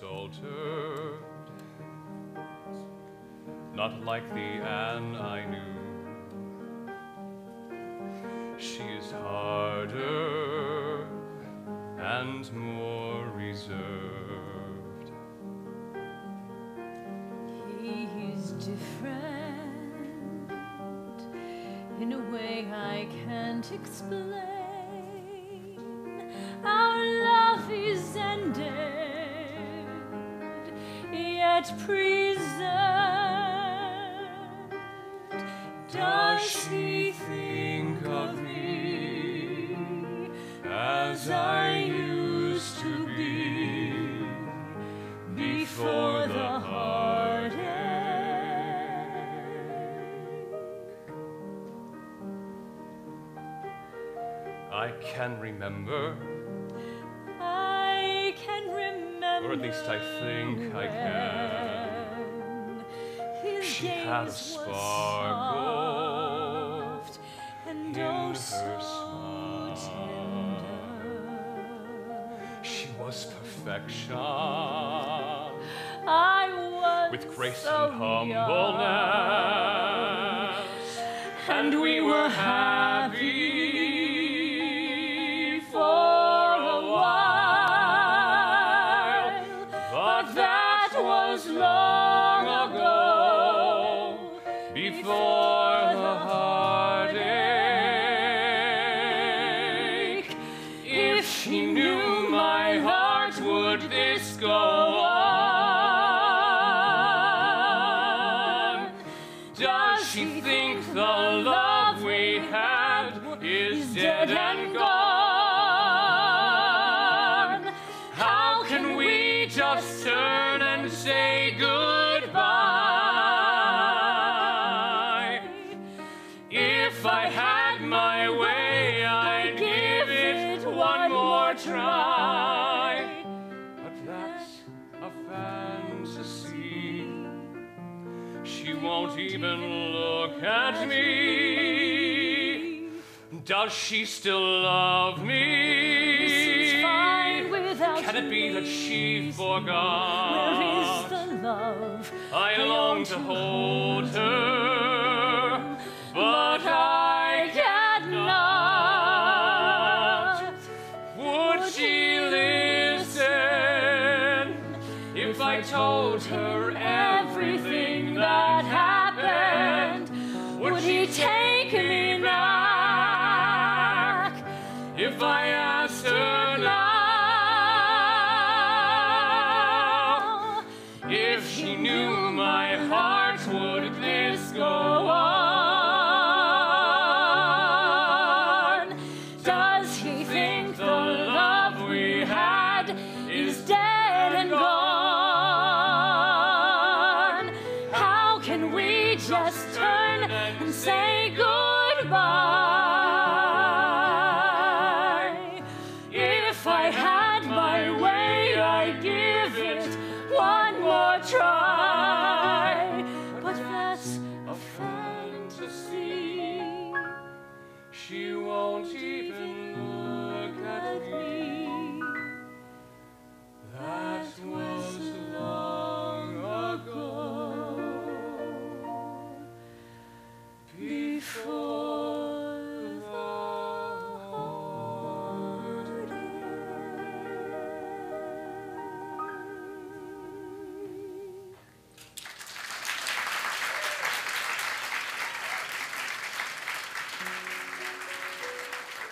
altered, not like the Anne I knew. She is harder and more reserved. He's different in a way I can't explain. Our love is ended, yet preserved. Does she think of me as I used to be before the heartache? I can remember, or at least I think I can. She had a sparkle in her smile. She was perfection, with grace and humbleness, and we were happy for a while, but that was long ago, before the heartache. If she knew my heart, would this go on? Does she think the love we had is dead and gone? How can we just turn and say goodbye? If I had my way, I'd give it one more try. But that's a fantasy. She won't even look at me. Does she still love me? Can it be that she forgot? Where is the love I long to hold her, but I cannot. Would she listen if I told her everything that happened? Would she take me back if I asked her now? If she knew my heart, would this go on? Does he think the love we had is dead and gone? How can we just turn and say goodbye? If I had my way, I'd give it one more try. But that's a fantasy. She won't even look at me. That was long ago, before